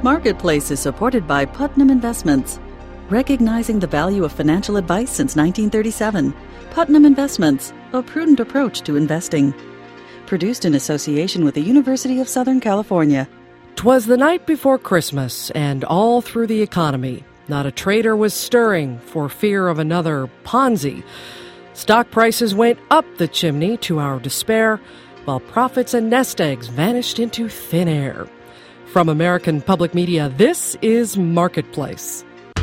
Marketplace is supported by Putnam Investments. Recognizing the value of financial advice since 1937, Putnam Investments, a prudent approach to investing. Produced in association with the University of Southern California. 'Twas the night before Christmas, and all through the economy, not a trader was stirring for fear of another Ponzi. Stock prices went up the chimney to our despair, while profits and nest eggs vanished into thin air. From American Public Media, this is Marketplace.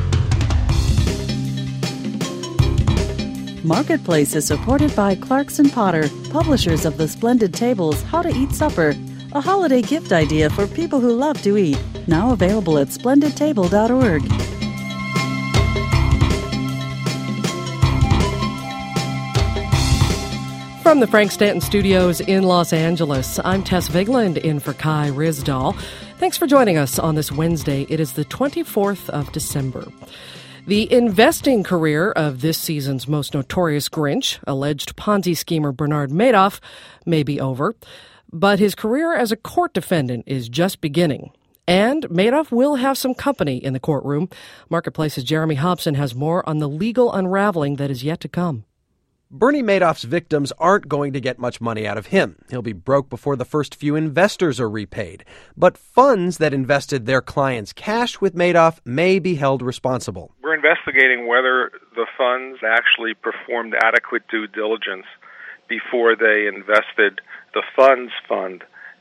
Marketplace is supported by Clarkson Potter, publishers of the splendid tables How to Eat Supper, a holiday gift idea for people who love to eat. Now available at splendidtable.org. From the Frank Stanton Studios in Los Angeles, I'm Tess Vigland in for Kai Ryssdal. Thanks for joining us on this Wednesday. It is the 24th of December. The investing career of this season's most notorious Grinch, alleged Ponzi schemer Bernard Madoff, may be over, but his career as a court defendant is just beginning. And Madoff will have some company in the courtroom. Marketplace's Jeremy Hobson has more on the legal unraveling that is yet to come. Bernie Madoff's victims aren't going to get much money out of him. He'll be broke before the first few investors are repaid. But funds that invested their clients' cash with Madoff may be held responsible. We're investigating whether the funds actually performed adequate due diligence before they invested the funds fund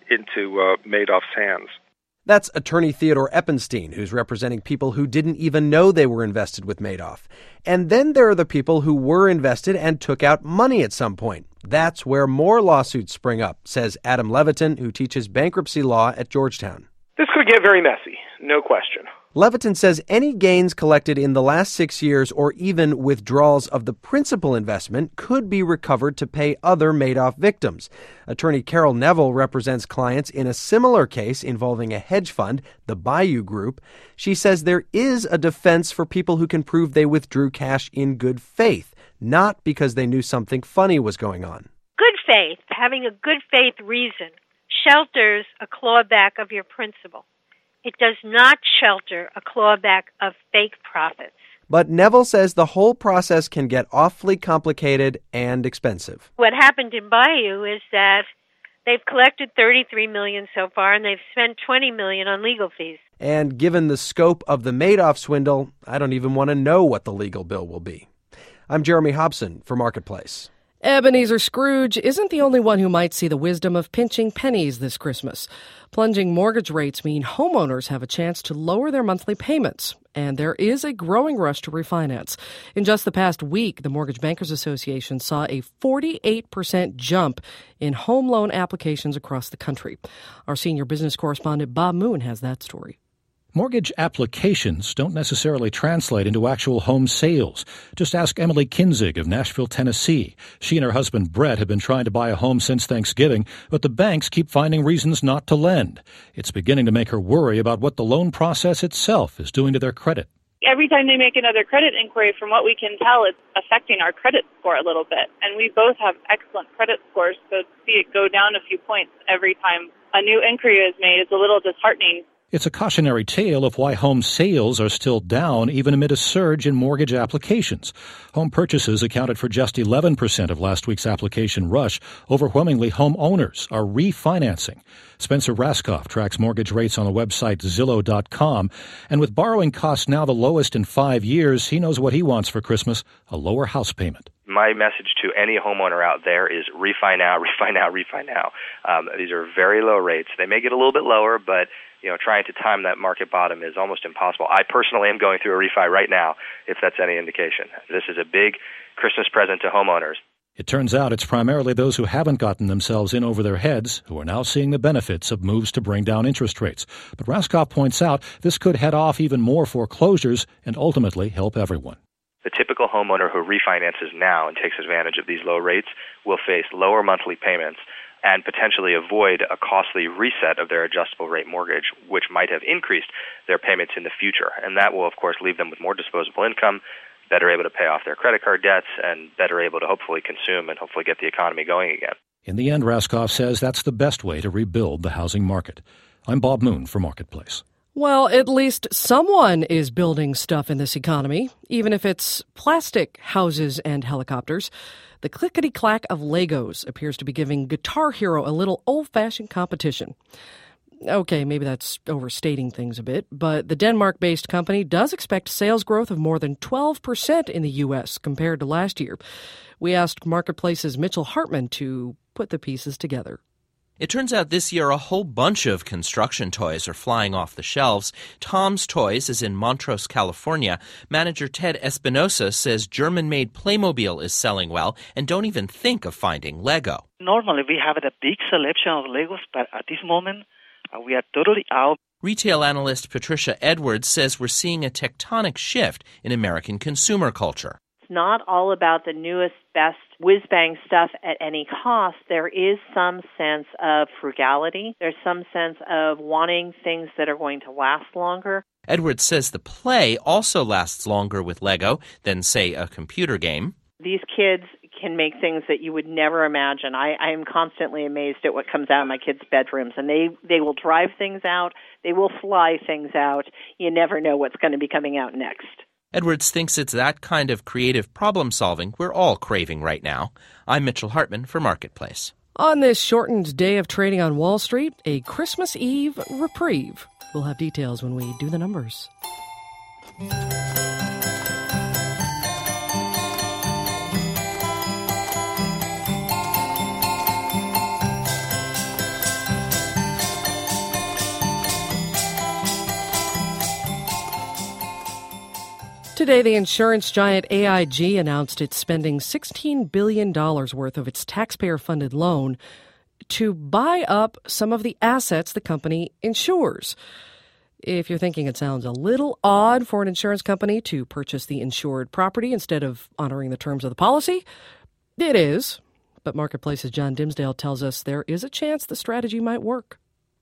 into Madoff's hands. That's attorney Theodore Eppenstein, who's representing people who didn't even know they were invested with Madoff. And then there are the people who were invested and took out money at some point. That's where more lawsuits spring up, says Adam Levitin, who teaches bankruptcy law at Georgetown. This could get very messy, no question. Levitin says any gains collected in the last 6 years or even withdrawals of the principal investment could be recovered to pay other Madoff victims. Attorney Carol Neville represents clients in a similar case involving a hedge fund, the Bayou Group. She says there is a defense for people who can prove they withdrew cash in good faith, not because they knew something funny was going on. Good faith, having a good faith reason, shelters a clawback of your principal. It does not shelter a clawback of fake profits. But Neville says the whole process can get awfully complicated and expensive. What happened in Bayou is that they've collected $33 million so far, and they've spent $20 million on legal fees. And given the scope of the Madoff swindle, I don't even want to know what the legal bill will be. I'm Jeremy Hobson for Marketplace. Ebenezer Scrooge isn't the only one who might see the wisdom of pinching pennies this Christmas. Plunging mortgage rates mean homeowners have a chance to lower their monthly payments, and there is a growing rush to refinance. In just the past week, the Mortgage Bankers Association saw a 48% jump in home loan applications across the country. Our senior business correspondent Bob Moon has that story. Mortgage applications don't necessarily translate into actual home sales. Just ask Emily Kinzig of Nashville, Tennessee. She and her husband Brett have been trying to buy a home since Thanksgiving, but the banks keep finding reasons not to lend. It's beginning to make her worry about what the loan process itself is doing to their credit. Every time they make another credit inquiry, from what we can tell, it's affecting our credit score a little bit. And we both have excellent credit scores, so to see it go down a few points every time a new inquiry is made is a little disheartening. It's a cautionary tale of why home sales are still down even amid a surge in mortgage applications. Home purchases accounted for just 11% of last week's application rush. Overwhelmingly, homeowners are refinancing. Spencer Raskoff tracks mortgage rates on the website Zillow.com. And with borrowing costs now the lowest in 5 years, he knows what he wants for Christmas, a lower house payment. My message to any homeowner out there is refi now, refi now, refi now. These are very low rates. They may get a little bit lower, but trying to time that market bottom is almost impossible. I personally am going through a refi right now, if that's any indication. This is a big Christmas present to homeowners. It turns out it's primarily those who haven't gotten themselves in over their heads who are now seeing the benefits of moves to bring down interest rates. But Raskoff points out this could head off even more foreclosures and ultimately help everyone. The typical homeowner who refinances now and takes advantage of these low rates will face lower monthly payments and potentially avoid a costly reset of their adjustable rate mortgage, which might have increased their payments in the future. And that will, of course, leave them with more disposable income, better able to pay off their credit card debts, and better able to hopefully consume and hopefully get the economy going again. In the end, Raskoff says that's the best way to rebuild the housing market. I'm Bob Moon for Marketplace. Well, at least someone is building stuff in this economy, even if it's plastic houses and helicopters. The clickety-clack of Legos appears to be giving Guitar Hero a little old-fashioned competition. Okay, maybe that's overstating things a bit, but the Denmark-based company does expect sales growth of more than 12% in the U.S. compared to last year. We asked Marketplace's Mitchell Hartman to put the pieces together. It turns out this year a whole bunch of construction toys are flying off the shelves. Tom's Toys is in Montrose, California. Manager Ted Espinosa says German-made Playmobil is selling well and don't even think of finding Lego. Normally we have a big selection of Legos, but at this moment we are totally out. Retail analyst Patricia Edwards says we're seeing a tectonic shift in American consumer culture. It's not all about the newest, best whiz-bang stuff at any cost. There is some sense of frugality. There's some sense of wanting things that are going to last longer. Edwards says the play also lasts longer with Lego than, say, a computer game. These kids can make things that you would never imagine. I am constantly amazed at what comes out of my kids' bedrooms, and they will drive things out. They will fly things out. You never know what's going to be coming out next. Edwards thinks it's that kind of creative problem-solving we're all craving right now. I'm Mitchell Hartman for Marketplace. On this shortened day of trading on Wall Street, a Christmas Eve reprieve. We'll have details when we do the numbers. Today, the insurance giant AIG announced it's spending $16 billion worth of its taxpayer-funded loan to buy up some of the assets the company insures. If you're thinking it sounds a little odd for an insurance company to purchase the insured property instead of honoring the terms of the policy, it is. But Marketplace's John Dimsdale tells us there is a chance the strategy might work.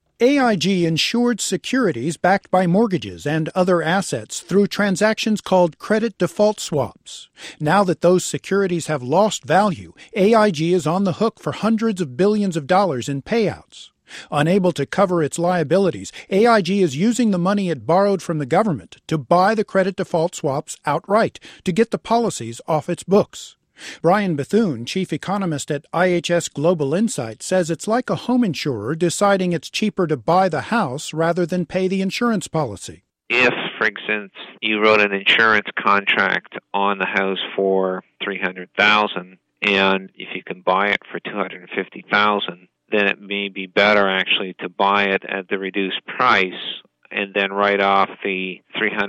AIG insured securities backed by mortgages and other assets through transactions called credit default swaps. Now that those securities have lost value, AIG is on the hook for hundreds of billions of dollars in payouts. Unable to cover its liabilities, AIG is using the money it borrowed from the government to buy the credit default swaps outright to get the policies off its books. Brian Bethune, chief economist at IHS Global Insight, says it's like a home insurer deciding it's cheaper to buy the house rather than pay the insurance policy. If, for instance, you wrote an insurance contract on the house for $300,000, and if you can buy it for $250,000, then it may be better actually to buy it at the reduced price and then write off the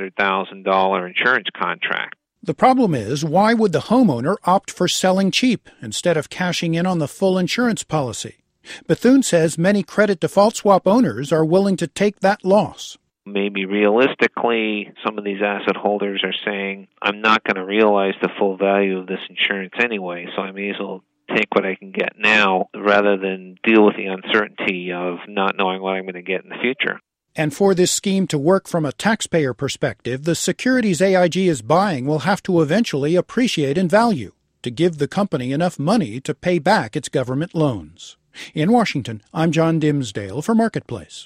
$300,000 insurance contract. The problem is, why would the homeowner opt for selling cheap instead of cashing in on the full insurance policy? Bethune says many credit default swap owners are willing to take that loss. Maybe realistically, some of these asset holders are saying, I'm not going to realize the full value of this insurance anyway, so I may as well take what I can get now rather than deal with the uncertainty of not knowing what I'm going to get in the future. And for this scheme to work from a taxpayer perspective, the securities AIG is buying will have to eventually appreciate in value to give the company enough money to pay back its government loans. In Washington, I'm John Dimsdale for Marketplace.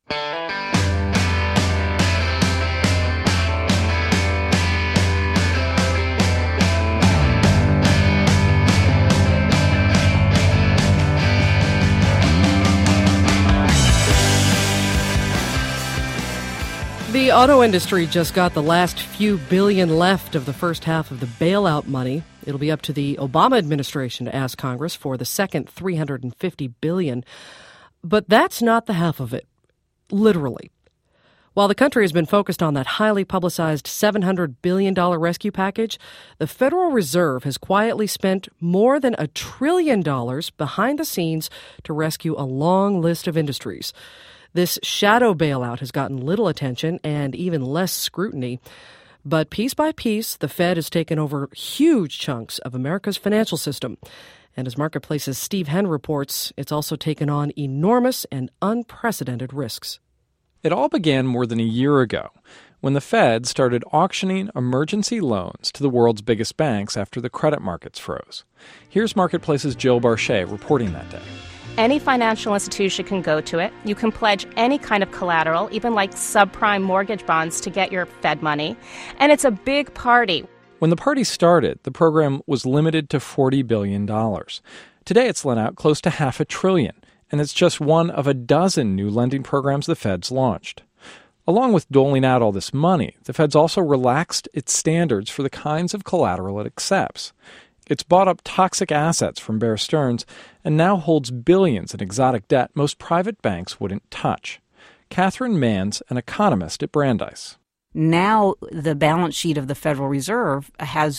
The auto industry just got the last few billion left of the first half of the bailout money. It'll be up to the Obama administration to ask Congress for the second $350 billion. But that's not the half of it, literally. While the country has been focused on that highly publicized $700 billion rescue package, the Federal Reserve has quietly spent more than $1 trillion behind the scenes to rescue a long list of industries. This shadow bailout has gotten little attention and even less scrutiny. But piece by piece, the Fed has taken over huge chunks of America's financial system. And as Marketplace's Steve Henn reports, it's also taken on enormous and unprecedented risks. It all began more than a year ago, when the Fed started auctioning emergency loans to the world's biggest banks after the credit markets froze. Here's Marketplace's Jill Barchet reporting that day. Any financial institution can go to it. You can pledge any kind of collateral, even like subprime mortgage bonds, to get your Fed money. And it's a big party. When the party started, the program was limited to $40 billion. Today, it's lent out close to $500 billion, and it's just one of a dozen new lending programs the Fed's launched. Along with doling out all this money, the Fed's also relaxed its standards for the kinds of collateral it accepts. It's bought up toxic assets from Bear Stearns and now holds billions in exotic debt most private banks wouldn't touch. Catherine Mann's an economist at Brandeis. Now the balance sheet of the Federal Reserve has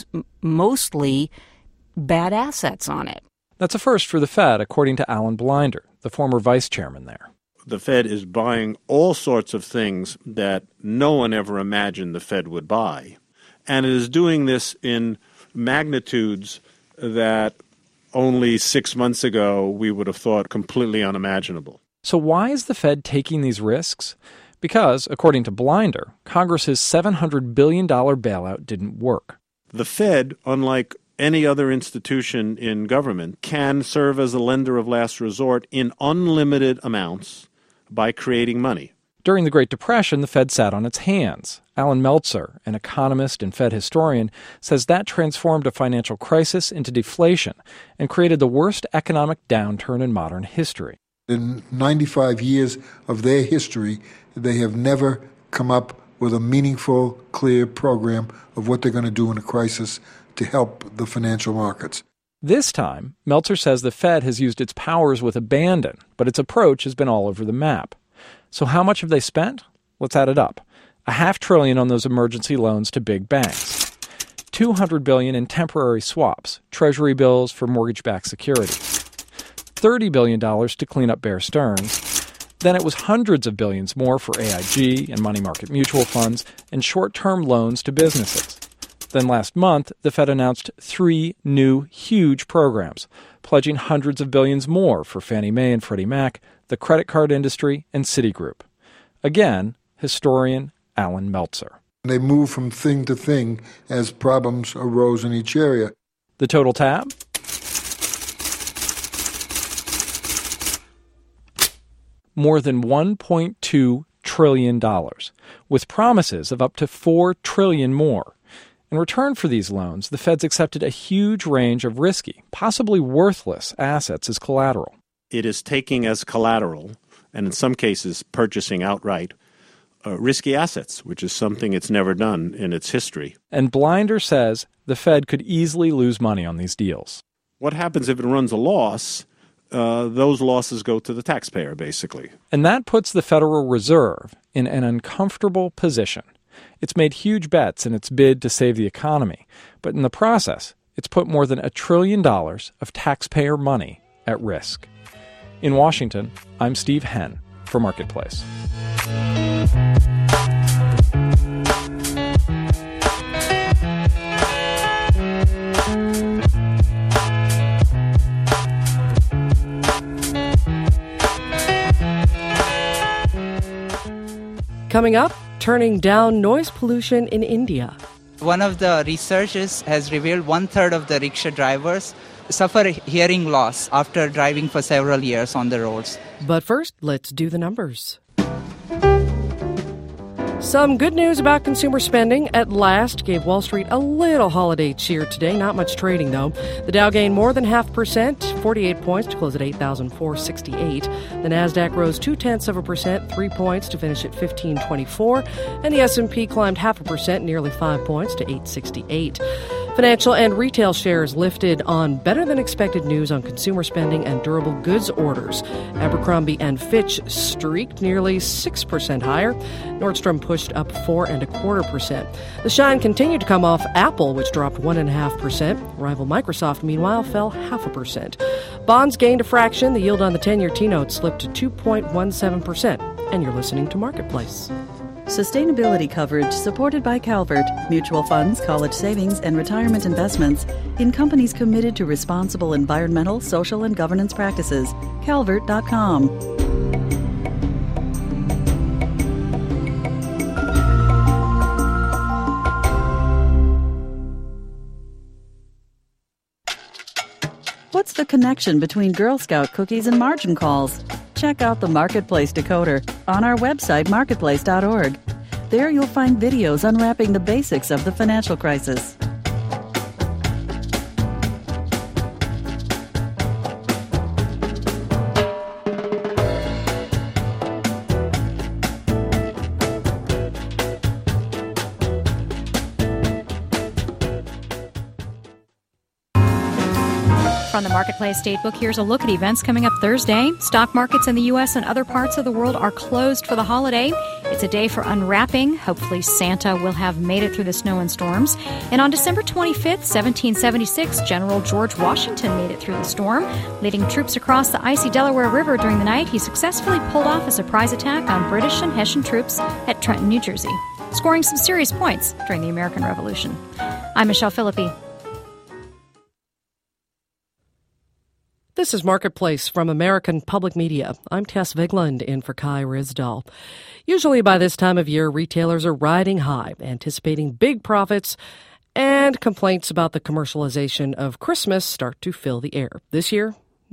mostly bad assets on it. That's a first for the Fed, according to Alan Blinder, the former vice chairman there. The Fed is buying all sorts of things that no one ever imagined the Fed would buy. And it is doing this in magnitudes that only 6 months ago we would have thought completely unimaginable. So why is the Fed taking these risks? Because, according to Blinder, Congress's $700 billion bailout didn't work. The Fed, unlike any other institution in government, can serve as a lender of last resort in unlimited amounts by creating money. During the Great Depression, the Fed sat on its hands. Alan Meltzer, an economist and Fed historian, says that transformed a financial crisis into deflation and created the worst economic downturn in modern history. In 95 years of their history, they have never come up with a meaningful, clear program of what they're going to do in a crisis to help the financial markets. This time, Meltzer says the Fed has used its powers with abandon, but its approach has been all over the map. So how much have they spent? Let's add it up. $500 billion on those emergency loans to big banks. $200 billion in temporary swaps, treasury bills for mortgage-backed securities. $30 billion to clean up Bear Stearns. Then it was hundreds of billions more for AIG and money market mutual funds and short-term loans to businesses. Then last month, the Fed announced 3 new huge programs, pledging hundreds of billions more for Fannie Mae and Freddie Mac, the credit card industry, and Citigroup. Again, historian Alan Meltzer. They moved from thing to thing as problems arose in each area. The total tab? More than $1.2 trillion, with promises of up to $4 trillion more. In return for these loans, the Fed's accepted a huge range of risky, possibly worthless assets as collateral. It is taking as collateral, and in some cases purchasing outright, risky assets, which is something it's never done in its history. And Blinder says the Fed could easily lose money on these deals. What happens if it runs a loss? Those losses go to the taxpayer, basically. And that puts the Federal Reserve in an uncomfortable position. It's made huge bets in its bid to save the economy, but in the process, it's put more than $1 trillion of taxpayer money at risk. In Washington, I'm Steve Henn for Marketplace. Coming up, turning down noise pollution in India. One of the researchers has revealed 1/3 of the rickshaw drivers suffer hearing loss after driving for several years on the roads. But first, let's do the numbers. Some good news about consumer spending at last gave Wall Street a little holiday cheer today. Not much trading, though. The Dow gained more than 0.5%, 48 points to close at 8,468. The Nasdaq rose 0.2%, 3 points to finish at 1524. And the S&P climbed 0.5%, nearly 5 points to 868. Financial and retail shares lifted on better-than-expected news on consumer spending and durable goods orders. Abercrombie & Fitch streaked nearly 6% higher. Nordstrom pushed up 4.25%. The shine continued to come off Apple, which dropped 1.5%. Rival Microsoft, meanwhile, fell 0.5%. Bonds gained a fraction. The yield on the 10-year T-note slipped to 2.17%. And you're listening to Marketplace. Sustainability coverage supported by Calvert, mutual funds, college savings, and retirement investments in companies committed to responsible environmental, social, and governance practices. Calvert.com. What's the connection between Girl Scout cookies and margin calls. Check out the Marketplace Decoder on our website, marketplace.org. There you'll find videos unwrapping the basics of the financial crisis. From the Marketplace Datebook, here's a look at events coming up Thursday. Stock markets in the U.S. and other parts of the world are closed for the holiday. It's a day for unwrapping. Hopefully Santa will have made it through the snow and storms. And on December 25th, 1776, General George Washington made it through the storm. Leading troops across the icy Delaware River during the night, he successfully pulled off a surprise attack on British and Hessian troops at Trenton, New Jersey, scoring some serious points during the American Revolution. I'm Michelle Philippi. This is Marketplace from American Public Media. I'm Tess Vigland in for Kai Rizdal. Usually by this time of year, retailers are riding high, anticipating big profits, and complaints about the commercialization of Christmas start to fill the air. This year,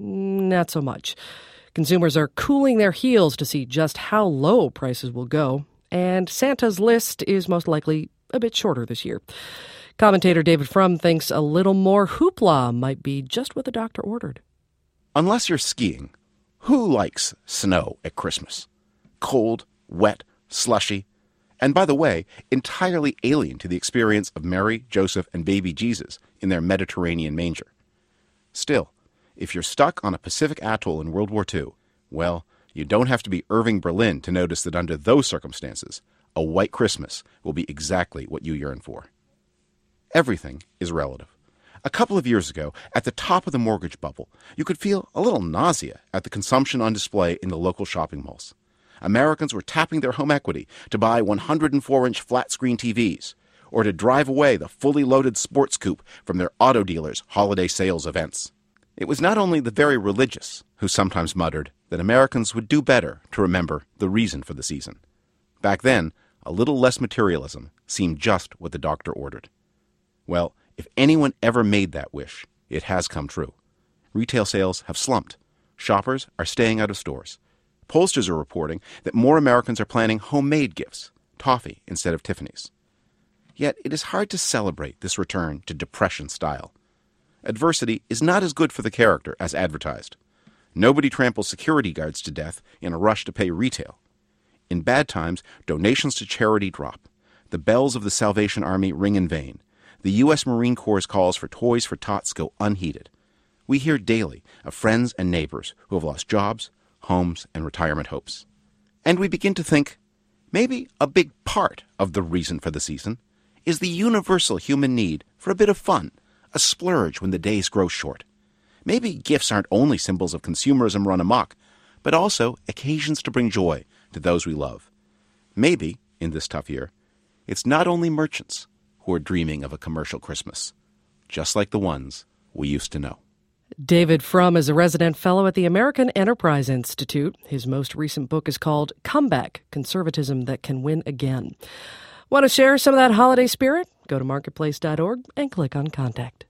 not so much. Consumers are cooling their heels to see just how low prices will go, and Santa's list is most likely a bit shorter this year. Commentator David Frum thinks a little more hoopla might be just what the doctor ordered. Unless you're skiing, who likes snow at Christmas? Cold, wet, slushy, and by the way, entirely alien to the experience of Mary, Joseph, and baby Jesus in their Mediterranean manger. Still, if you're stuck on a Pacific atoll in World War II, well, you don't have to be Irving Berlin to notice that under those circumstances, a white Christmas will be exactly what you yearn for. Everything is relative. A couple of years ago, at the top of the mortgage bubble, you could feel a little nausea at the consumption on display in the local shopping malls. Americans were tapping their home equity to buy 104-inch flat-screen TVs, or to drive away the fully loaded sports coupe from their auto dealers' holiday sales events. It was not only the very religious who sometimes muttered that Americans would do better to remember the reason for the season. Back then, a little less materialism seemed just what the doctor ordered. Well, if anyone ever made that wish, it has come true. Retail sales have slumped. Shoppers are staying out of stores. Pollsters are reporting that more Americans are planning homemade gifts, toffee instead of Tiffany's. Yet it is hard to celebrate this return to Depression style. Adversity is not as good for the character as advertised. Nobody tramples security guards to death in a rush to pay retail. In bad times, donations to charity drop. The bells of the Salvation Army ring in vain. The U.S. Marine Corps' calls for Toys for Tots go unheeded. We hear daily of friends and neighbors who have lost jobs, homes, and retirement hopes. And we begin to think, maybe a big part of the reason for the season is the universal human need for a bit of fun, a splurge when the days grow short. Maybe gifts aren't only symbols of consumerism run amok, but also occasions to bring joy to those we love. Maybe, in this tough year, it's not only merchants who are dreaming of a commercial Christmas, just like the ones we used to know. David Frum is a resident fellow at the American Enterprise Institute. His most recent book is called Comeback: Conservatism That Can Win Again. Want to share some of that holiday spirit? Go to marketplace.org and click on Contact.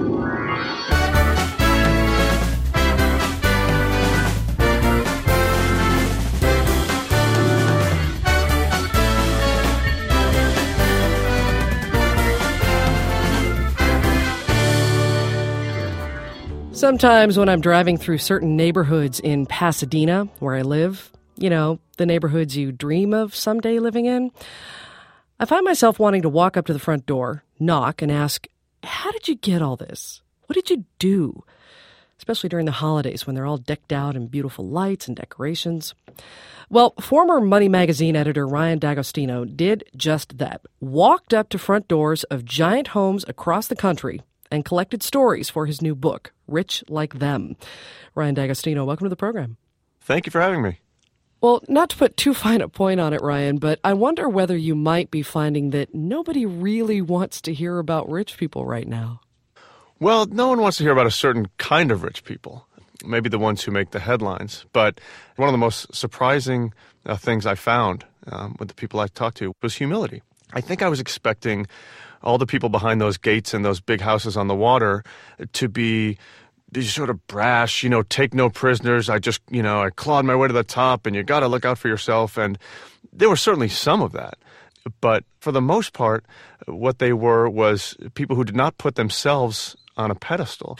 Sometimes when I'm driving through certain neighborhoods in Pasadena, where I live, you know, the neighborhoods you dream of someday living in, I find myself wanting to walk up to the front door, knock, and ask, how did you get all this? What did you do? Especially during the holidays when they're all decked out in beautiful lights and decorations. Well, former Money Magazine editor Ryan D'Agostino did just that. Walked up to front doors of giant homes across the country and collected stories for his new book, Rich Like Them. Ryan D'Agostino, welcome to the program. Thank you for having me. Well, not to put too fine a point on it, Ryan, but I wonder whether you might be finding that nobody really wants to hear about rich people right now. Well, no one wants to hear about a certain kind of rich people, maybe the ones who make the headlines. But one of the most surprising things I found with the people I talked to was humility. I think I was expecting all the people behind those gates and those big houses on the water to be sort of brash, take no prisoners. I clawed my way to the top, and you got to look out for yourself. And there was certainly some of that. But for the most part, what they were was people who did not put themselves on a pedestal.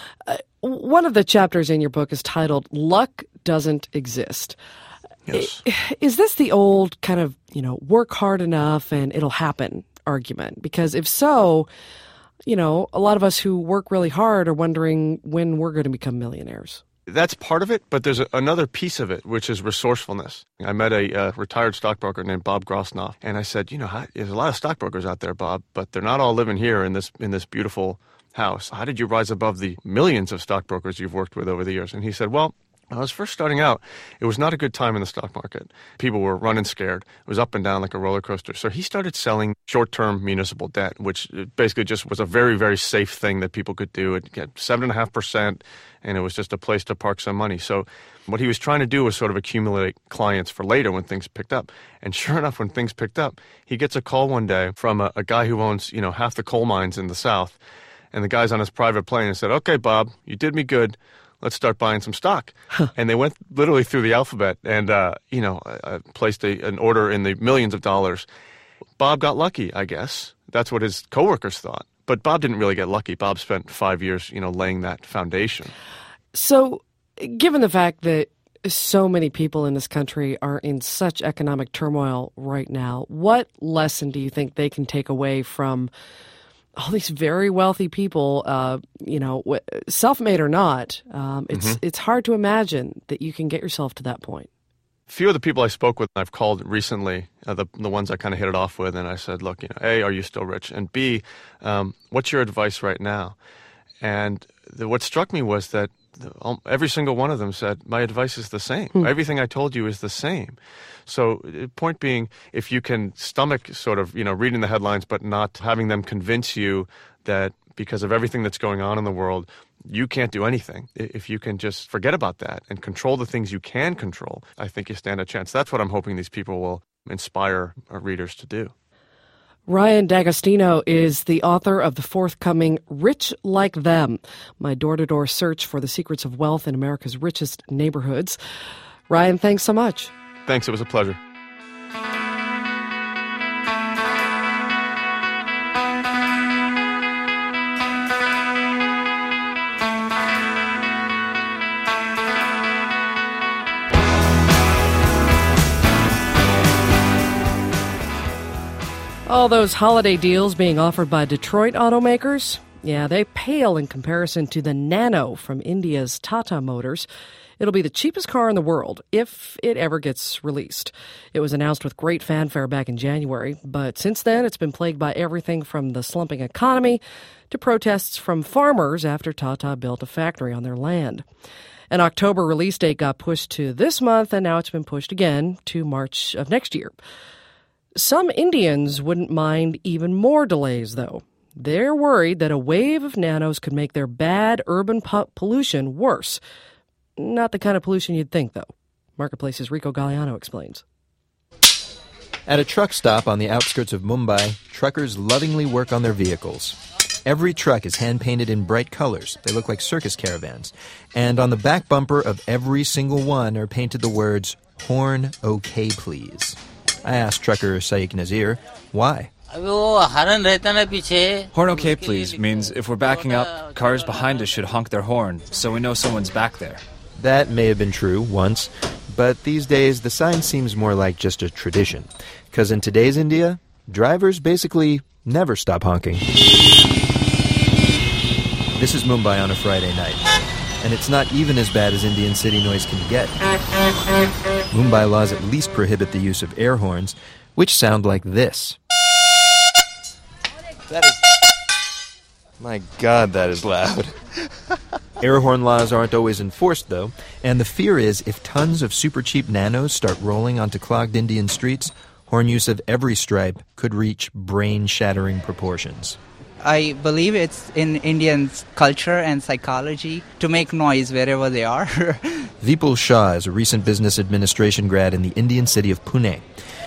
One of the chapters in your book is titled "Luck Doesn't Exist." Yes. Is this the old kind of, work hard enough and it'll happen argument? Because if so, a lot of us who work really hard are wondering when we're going to become millionaires. That's part of it, but there's another piece of it, which is resourcefulness. I met a retired stockbroker named Bob Grosnoff, and I said, there's a lot of stockbrokers out there, Bob, but they're not all living here in this beautiful house. How did you rise above the millions of stockbrokers you've worked with over the years? And he said, well, when I was first starting out, it was not a good time in the stock market. People were running scared. It was up and down like a roller coaster. So he started selling short-term municipal debt, which basically just was a very, very safe thing that people could do. It get 7.5%, and it was just a place to park some money. So what he was trying to do was sort of accumulate clients for later when things picked up. And sure enough, when things picked up, he gets a call one day from a guy who owns, half the coal mines in the South. And the guy's on his private plane and said, okay, Bob, you did me good. Let's start buying some stock. And they went literally through the alphabet and, placed an order in the millions of dollars. Bob got lucky, I guess. That's what his coworkers thought. But Bob didn't really get lucky. Bob spent 5 years, laying that foundation. So given the fact that so many people in this country are in such economic turmoil right now, what lesson do you think they can take away from all these very wealthy people, self-made or not? It's hard to imagine that you can get yourself to that point. Few of the people I spoke with, I've called recently, the ones I kind of hit it off with, and I said, look, A, are you still rich? And B, what's your advice right now? And what struck me was that every single one of them said, my advice is the same. Everything I told you is the same. So point being, if you can stomach sort of, reading the headlines but not having them convince you that because of everything that's going on in the world, you can't do anything. If you can just forget about that and control the things you can control, I think you stand a chance. That's what I'm hoping these people will inspire our readers to do. Ryan D'Agostino is the author of the forthcoming Rich Like Them, my door-to-door search for the secrets of wealth in America's richest neighborhoods. Ryan, thanks so much. Thanks, it was a pleasure. All those holiday deals being offered by Detroit automakers, they pale in comparison to the Nano from India's Tata Motors. It'll be the cheapest car in the world if it ever gets released. It was announced with great fanfare back in January, but since then it's been plagued by everything from the slumping economy to protests from farmers after Tata built a factory on their land. An October release date got pushed to this month, and now it's been pushed again to March of next year. Some Indians wouldn't mind even more delays, though. They're worried that a wave of nanos could make their bad urban pollution worse. Not the kind of pollution you'd think, though. Marketplace's Rico Galliano explains. At a truck stop on the outskirts of Mumbai, truckers lovingly work on their vehicles. Every truck is hand-painted in bright colors. They look like circus caravans. And on the back bumper of every single one are painted the words, "Horn OK, please." I asked trucker Saik Nazir why. Horn OK, please means if we're backing up, cars behind us should honk their horn so we know someone's back there. That may have been true once, but these days the sign seems more like just a tradition. Because in today's India, drivers basically never stop honking. This is Mumbai on a Friday night, and it's not even as bad as Indian city noise can get. Mumbai laws at least prohibit the use of air horns, which sound like this. My God, that is loud. Air horn laws aren't always enforced, though, and the fear is if tons of super cheap nanos start rolling onto clogged Indian streets, horn use of every stripe could reach brain-shattering proportions. I believe it's in Indian culture and psychology to make noise wherever they are. Vipul Shah is a recent business administration grad in the Indian city of Pune.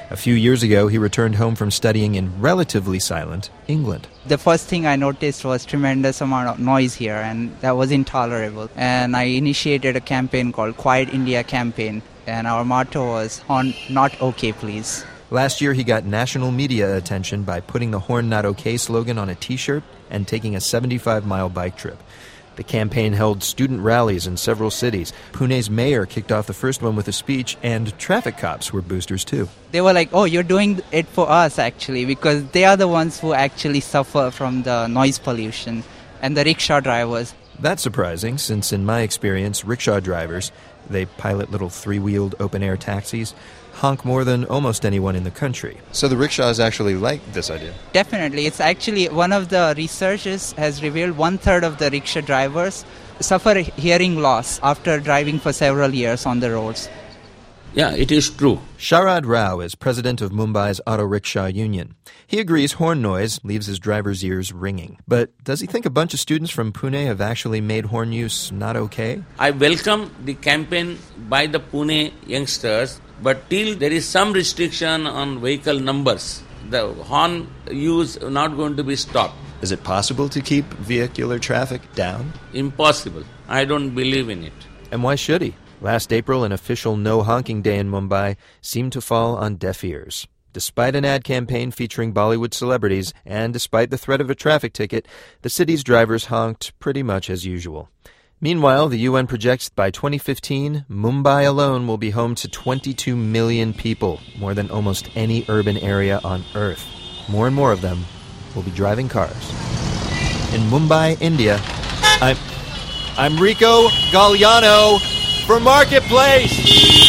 A few years ago, he returned home from studying in relatively silent England. The first thing I noticed was tremendous amount of noise here, and that was intolerable. And I initiated a campaign called Quiet India Campaign, and our motto was "Horn Not Okay, Please." Last year, he got national media attention by putting the Horn Not Okay slogan on a T-shirt and taking a 75-mile bike trip. The campaign held student rallies in several cities. Pune's mayor kicked off the first one with a speech, and traffic cops were boosters too. They were like, "Oh, you're doing it for us, actually," because they are the ones who actually suffer from the noise pollution, and the rickshaw drivers. That's surprising, since in my experience, rickshaw drivers, they pilot little three-wheeled open-air taxis, honk more than almost anyone in the country. So the rickshaws actually like this idea? Definitely. It's actually one of the researchers has revealed 1/3 of the rickshaw drivers suffer hearing loss after driving for several years on the roads. Yeah, it is true. Sharad Rao is president of Mumbai's Auto Rickshaw Union. He agrees horn noise leaves his driver's ears ringing. But does he think a bunch of students from Pune have actually made horn use not okay? I welcome the campaign by the Pune youngsters, but till there is some restriction on vehicle numbers, the horn use not going to be stopped. Is it possible to keep vehicular traffic down? Impossible. I don't believe in it. And why should he? Last April, an official no honking day in Mumbai seemed to fall on deaf ears. Despite an ad campaign featuring Bollywood celebrities, and despite the threat of a traffic ticket, the city's drivers honked pretty much as usual. Meanwhile, the UN projects by 2015, Mumbai alone will be home to 22 million people, more than almost any urban area on Earth. More and more of them will be driving cars. In Mumbai, India, I'm Rico Galliano for Marketplace.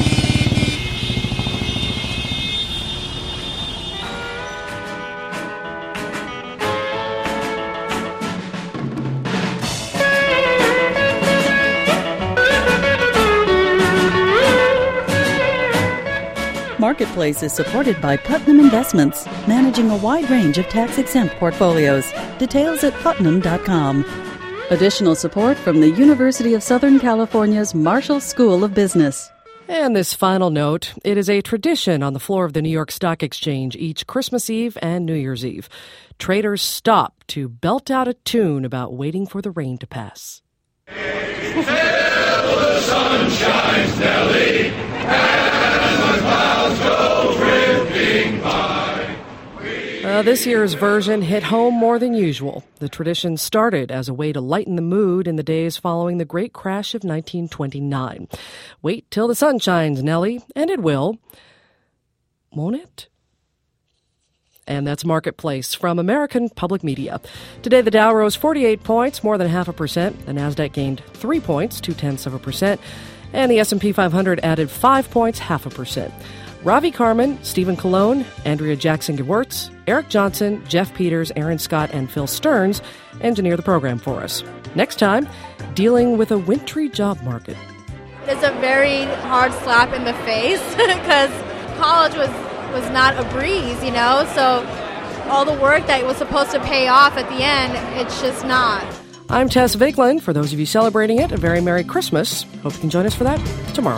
Marketplace is supported by Putnam Investments, managing a wide range of tax-exempt portfolios. Details at putnam.com. Additional support from the University of Southern California's Marshall School of Business. And this final note, it is a tradition on the floor of the New York Stock Exchange each Christmas Eve and New Year's Eve. Traders stop to belt out a tune about waiting for the rain to pass. Till the sun shines, Nelly, and the clouds go drifting by. This year's version hit home more than usual. The tradition started as a way to lighten the mood in the days following the great crash of 1929. Wait till the sun shines, Nelly, and it will. Won't it? And that's Marketplace from American Public Media. Today, the Dow rose 48 points, more than 0.5%. The Nasdaq gained 3 points, 0.2%. And the S&P 500 added 5 points, 0.5%. Ravi Carmen, Stephen Colon, Andrea Jackson-Gewirtz, Eric Johnson, Jeff Peters, Aaron Scott, and Phil Stearns engineer the program for us. Next time, dealing with a wintry job market. It's a very hard slap in the face because college was not a breeze, you know, so all the work that was supposed to pay off at the end, it's just not. I'm Tess Vigland. For those of you celebrating it, a very Merry Christmas. Hope you can join us for that tomorrow.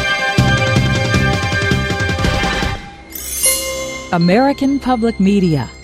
American Public Media